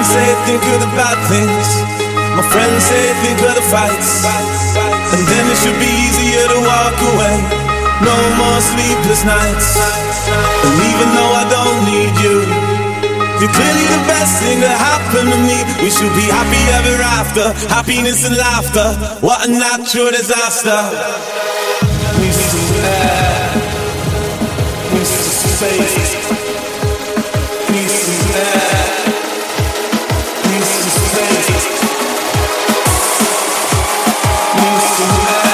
say think of the bad things. My friends say think of the fights. And then it should be easier to walk away. No more sleepless nights. And even though I don't need you, you're clearly the best thing that happened to me. We should be happy ever after. Happiness and laughter. What a natural disaster. Needs to air. Needs to space. Needs to air. Needs to space. Needs to air.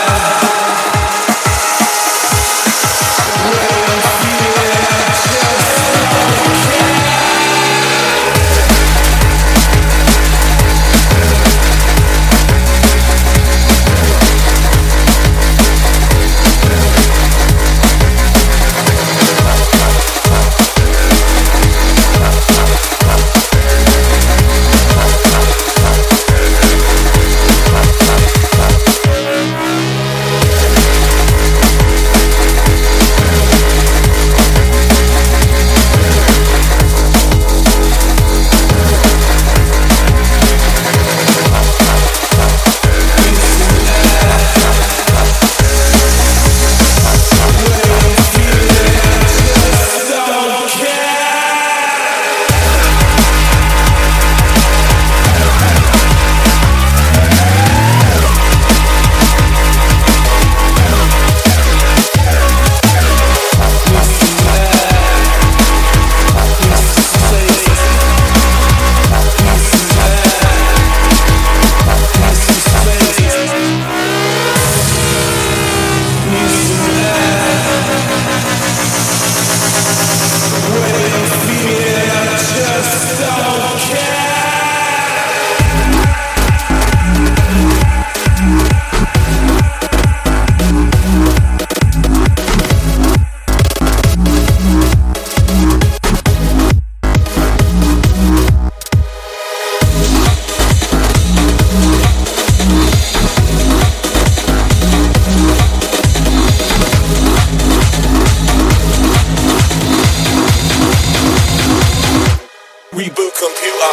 Reboot computer.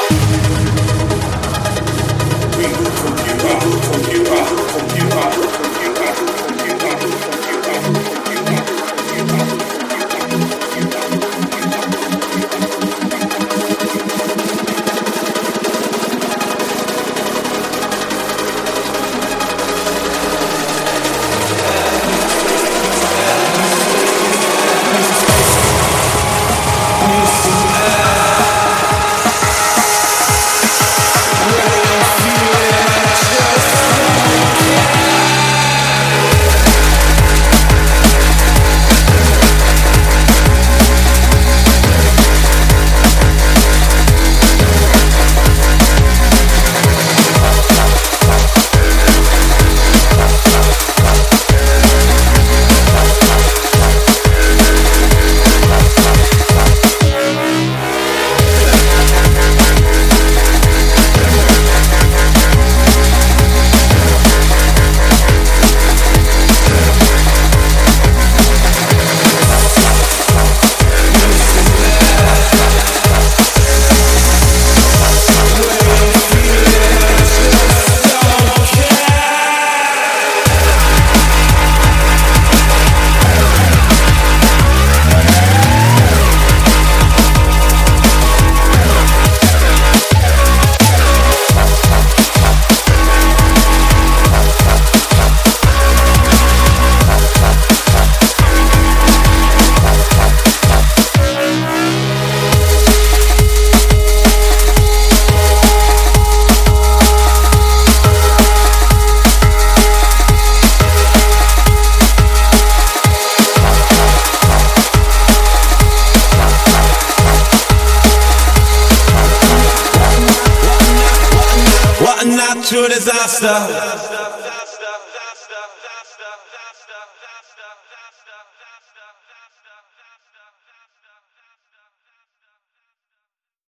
Reboot computer. Reboot computer. Natural disaster.